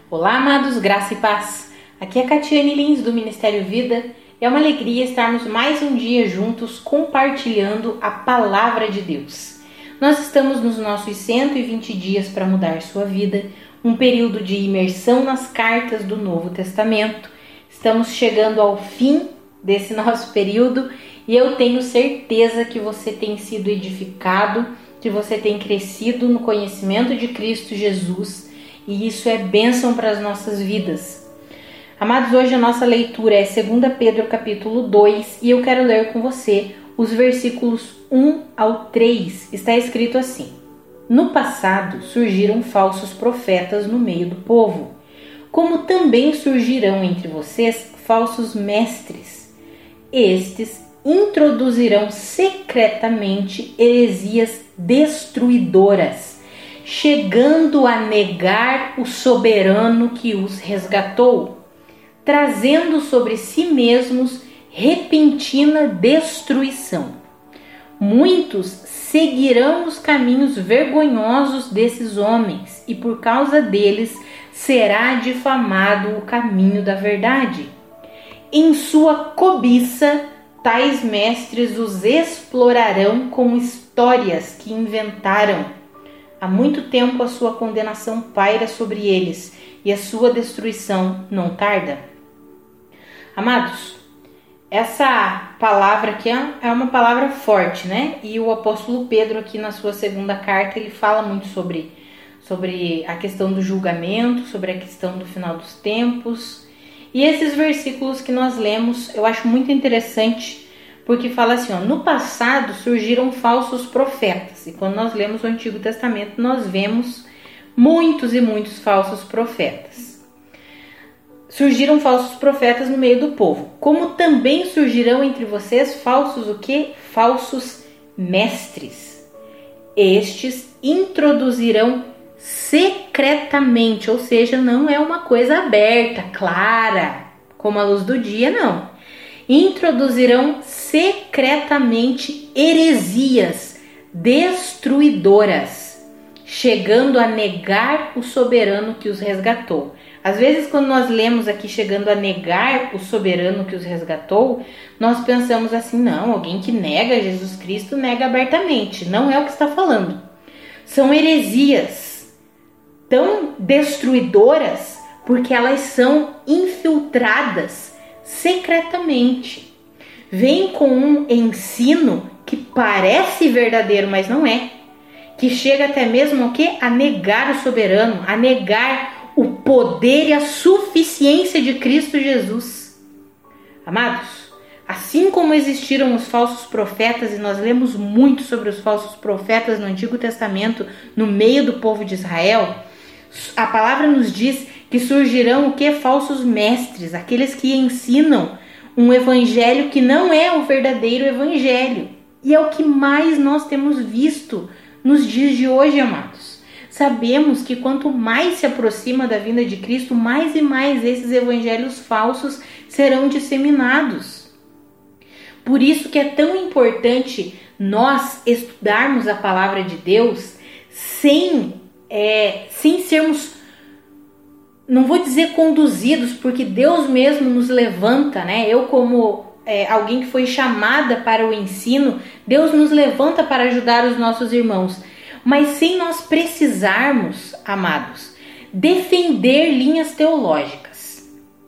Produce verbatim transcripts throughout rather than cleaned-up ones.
Olá, amados, graça e paz. Aqui é a Catiane Lins do Ministério Vida. É uma alegria estarmos mais um dia juntos compartilhando a Palavra de Deus. Nós estamos nos nossos cento e vinte dias para mudar sua vida, um período de imersão nas cartas do Novo Testamento. Estamos chegando ao fim desse nosso período e eu tenho certeza que você tem sido edificado, que você tem crescido no conhecimento de Cristo Jesus e isso é bênção para as nossas vidas. Amados, hoje a nossa leitura é dois Pedro capítulo dois e eu quero ler com você os versículos um ao três. Está escrito assim: No passado surgiram falsos profetas no meio do povo, como também surgirão entre vocês falsos mestres. Estes introduzirão secretamente heresias destruidoras, chegando a negar o soberano que os resgatou, trazendo sobre si mesmos repentina destruição. Muitos seguirão os caminhos vergonhosos desses homens, e por causa deles será difamado o caminho da verdade. Em sua cobiça, tais mestres os explorarão com histórias que inventaram. Há muito tempo a sua condenação paira sobre eles, e a sua destruição não tarda. Amados, essa palavra aqui é uma palavra forte, né? E o apóstolo Pedro aqui na sua segunda carta, ele fala muito sobre, sobre a questão do julgamento, sobre a questão do final dos tempos. E esses versículos que nós lemos, eu acho muito interessante, porque fala assim, ó, no passado surgiram falsos profetas. E quando nós lemos o Antigo Testamento, nós vemos muitos e muitos falsos profetas. Surgiram falsos profetas no meio do povo, como também surgirão entre vocês falsos o quê? Falsos mestres. Estes introduzirão secretamente, ou seja, não é uma coisa aberta, clara, como a luz do dia, não. Introduzirão secretamente heresias destruidoras, chegando a negar o soberano que os resgatou. Às vezes, quando nós lemos aqui chegando a negar o soberano que os resgatou, nós pensamos assim, não, alguém que nega Jesus Cristo nega abertamente. Não é o que está falando. São heresias tão destruidoras porque elas são infiltradas secretamente. Vem com um ensino que parece verdadeiro, mas não é. Que chega até mesmo o quê? A negar o soberano, a negar o poder e a suficiência de Cristo Jesus. Amados, assim como existiram os falsos profetas, e nós lemos muito sobre os falsos profetas no Antigo Testamento, no meio do povo de Israel, a palavra nos diz que surgirão o que? Falsos mestres, aqueles que ensinam um evangelho que não é o verdadeiro evangelho. E é o que mais nós temos visto nos dias de hoje, amados. Sabemos que quanto mais se aproxima da vinda de Cristo, mais e mais esses evangelhos falsos serão disseminados. Por isso que é tão importante nós estudarmos a palavra de Deus sem, é, sem sermos, não vou dizer conduzidos, porque Deus mesmo nos levanta, né? Eu como é, alguém que foi chamada para o ensino, Deus nos levanta para ajudar os nossos irmãos. Mas sem nós precisarmos, amados, defender linhas teológicas.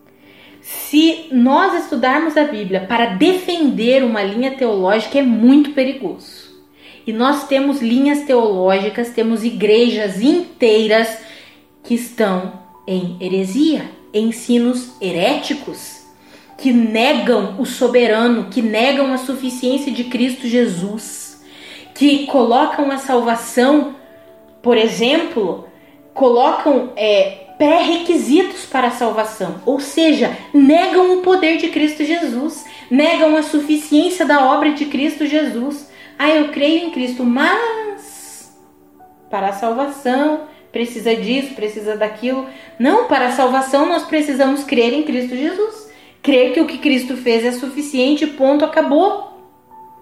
Se nós estudarmos a Bíblia para defender uma linha teológica, é muito perigoso. E nós temos linhas teológicas, temos igrejas inteiras que estão em heresia, ensinos heréticos, que negam o soberano, que negam a suficiência de Cristo Jesus, que colocam a salvação, por exemplo, colocam é, pré-requisitos para a salvação, ou seja, negam o poder de Cristo Jesus, negam a suficiência da obra de Cristo Jesus. Ah, eu creio em Cristo, mas para a salvação precisa disso, precisa daquilo. Não, para a salvação nós precisamos crer em Cristo Jesus, crer que o que Cristo fez é suficiente, ponto, acabou.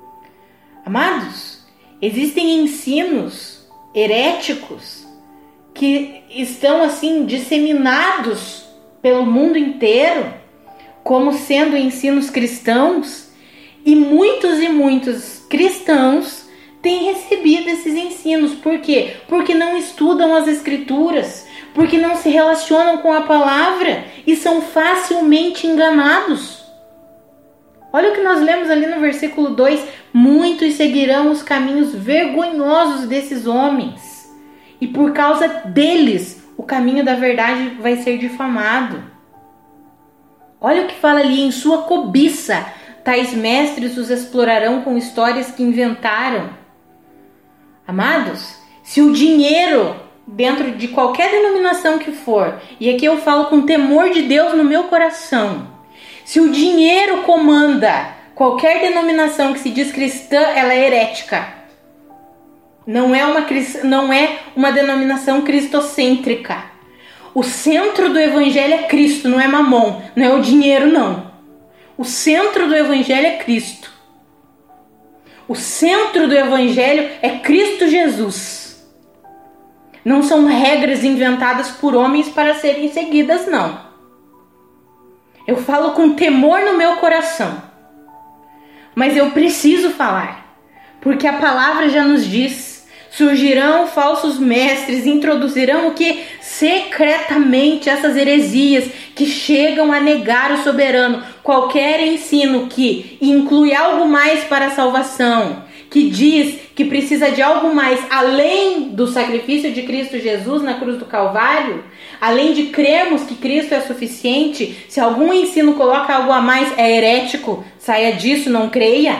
Amados, existem ensinos heréticos que estão assim disseminados pelo mundo inteiro, como sendo ensinos cristãos, e muitos e muitos cristãos têm recebido esses ensinos. Por quê? Porque não estudam as Escrituras, porque não se relacionam com a palavra e são facilmente enganados. Olha o que nós lemos ali no versículo dois: muitos seguirão os caminhos vergonhosos desses homens, e por causa deles o caminho da verdade vai ser difamado. Olha o que fala ali: em sua cobiça tais mestres os explorarão com histórias que inventaram. Amados, se o dinheiro, dentro de qualquer denominação que for, e aqui eu falo com temor de Deus no meu coração, se o dinheiro comanda qualquer denominação que se diz cristã, ela é herética. Não é uma, não é uma denominação cristocêntrica. O centro do evangelho é Cristo, não é mamon, não é o dinheiro, não. O centro do evangelho é Cristo. O centro do evangelho é Cristo Jesus. Não são regras inventadas por homens para serem seguidas, não. Eu falo com temor no meu coração, mas eu preciso falar, porque a palavra já nos diz: surgirão falsos mestres, introduzirão o que? Secretamente essas heresias que chegam a negar o soberano. Qualquer ensino que inclui algo mais para a salvação, que diz que precisa de algo mais além do sacrifício de Cristo Jesus na cruz do Calvário, além de crermos que Cristo é suficiente, se algum ensino coloca algo a mais, é herético. Saia disso, não creia.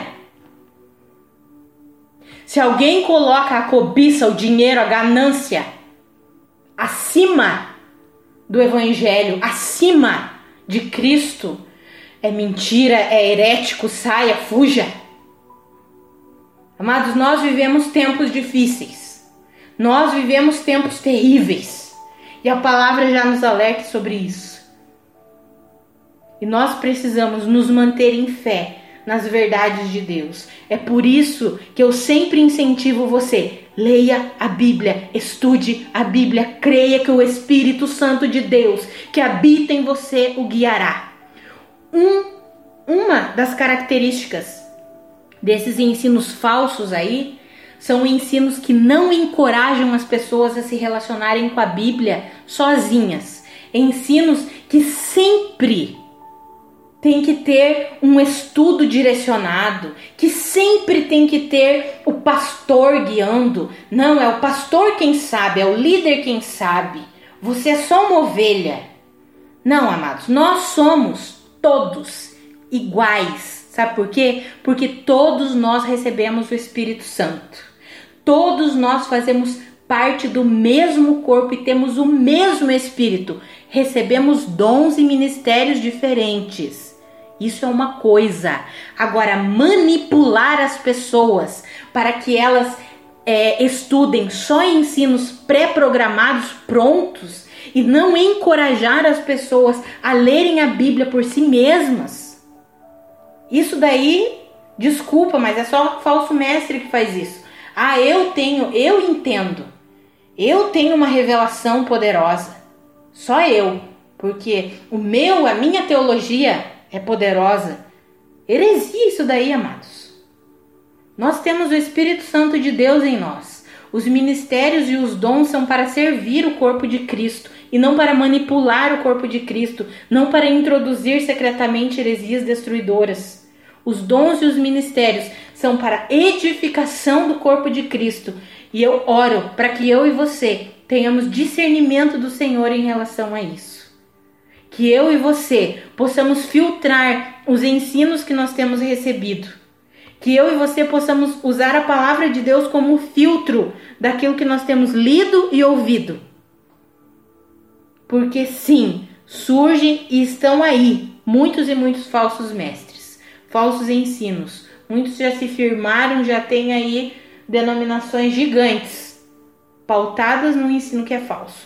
Se alguém coloca a cobiça, o dinheiro, a ganância acima do evangelho, acima de Cristo, é mentira, é herético, saia, fuja. Amados, nós vivemos tempos difíceis. Nós vivemos tempos terríveis. E a palavra já nos alerta sobre isso. E nós precisamos nos manter em fé nas verdades de Deus. É por isso que eu sempre incentivo você: leia a Bíblia, estude a Bíblia, creia que o Espírito Santo de Deus que habita em você o guiará. Um, uma das características desses ensinos falsos aí são ensinos que não encorajam as pessoas a se relacionarem com a Bíblia sozinhas. Ensinos que sempre tem que ter um estudo direcionado, que sempre tem que ter o pastor guiando. Não, é o pastor quem sabe, é o líder quem sabe. Você é só uma ovelha. Não, amados, nós somos todos iguais. Sabe por quê? Porque todos nós recebemos o Espírito Santo. Todos nós fazemos parte do mesmo corpo e temos o mesmo Espírito. Recebemos dons e ministérios diferentes. Isso é uma coisa. Agora, manipular as pessoas para que elas é, estudem só ensinos pré-programados, prontos, e não encorajar as pessoas a lerem a Bíblia por si mesmas. Isso daí, desculpa, mas é só o falso mestre que faz isso. Ah, eu tenho, eu entendo. Eu tenho uma revelação poderosa. Só eu. Porque o meu, a minha teologia é poderosa. Heresia isso daí, amados. Nós temos o Espírito Santo de Deus em nós. Os ministérios e os dons são para servir o corpo de Cristo e não para manipular o corpo de Cristo, não para introduzir secretamente heresias destruidoras. Os dons e os ministérios são para edificação do corpo de Cristo. E eu oro para que eu e você tenhamos discernimento do Senhor em relação a isso. Que eu e você possamos filtrar os ensinos que nós temos recebido. Que eu e você possamos usar a palavra de Deus como filtro daquilo que nós temos lido e ouvido. Porque sim, surgem e estão aí muitos e muitos falsos mestres, falsos ensinos. Muitos já se firmaram, já têm aí denominações gigantes, pautadas no ensino que é falso.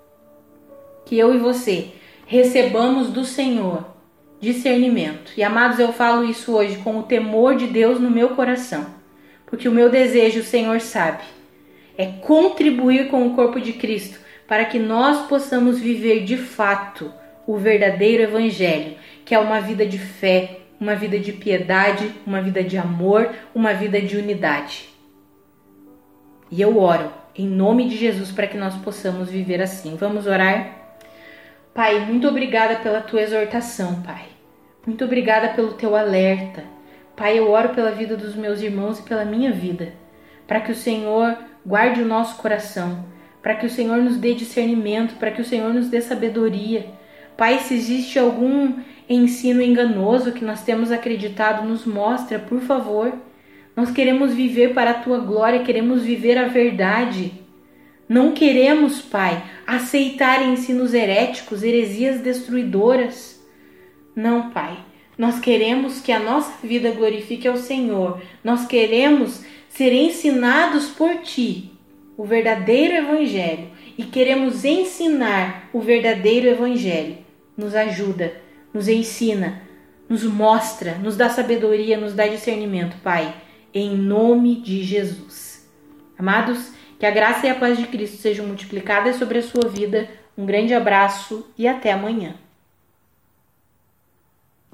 Que eu e você recebamos do Senhor discernimento. E amados, eu falo isso hoje com o temor de Deus no meu coração. Porque o meu desejo, o Senhor sabe, é contribuir com o corpo de Cristo para que nós possamos viver de fato o verdadeiro evangelho, que é uma vida de fé, uma vida de piedade, uma vida de amor, uma vida de unidade. E eu oro em nome de Jesus para que nós possamos viver assim. Vamos orar? Pai, muito obrigada pela tua exortação, Pai. Muito obrigada pelo teu alerta. Pai, eu oro pela vida dos meus irmãos e pela minha vida, para que o Senhor guarde o nosso coração, para que o Senhor nos dê discernimento, para que o Senhor nos dê sabedoria. Pai, se existe algum ensino enganoso que nós temos acreditado, nos mostra, por favor. Nós queremos viver para a tua glória, queremos viver a verdade. Não queremos, Pai, aceitar ensinos heréticos, heresias destruidoras. Não, Pai. Nós queremos que a nossa vida glorifique ao Senhor. Nós queremos ser ensinados por Ti, o verdadeiro Evangelho. E queremos ensinar o verdadeiro Evangelho. Nos ajuda, nos ensina, nos mostra, nos dá sabedoria, nos dá discernimento, Pai. Em nome de Jesus. Amados, que a graça e a paz de Cristo sejam multiplicadas sobre a sua vida. Um grande abraço e até amanhã.